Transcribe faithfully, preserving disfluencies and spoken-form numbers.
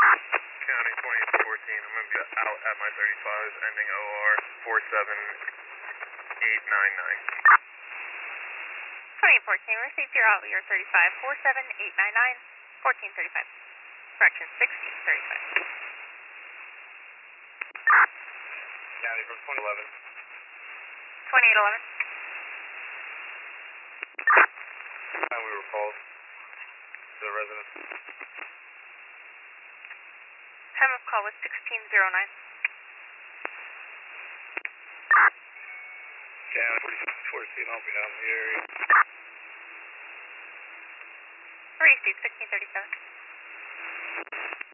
County twenty-eight fourteen, I'm going to be out at my thirty-five, ending O R four seven eight nine nine. twenty-eight fourteen, received your out your thirty-five, four seven eight nine nine, fourteen thirty-five. Correction, sixteen thirty-five. County from twenty eleven. twenty-eight eleven. Time we were called to the residence. Time of call was sixteen oh nine. County forty-six fourteen, I'll be down in the area. Received sixteen thirty-seven.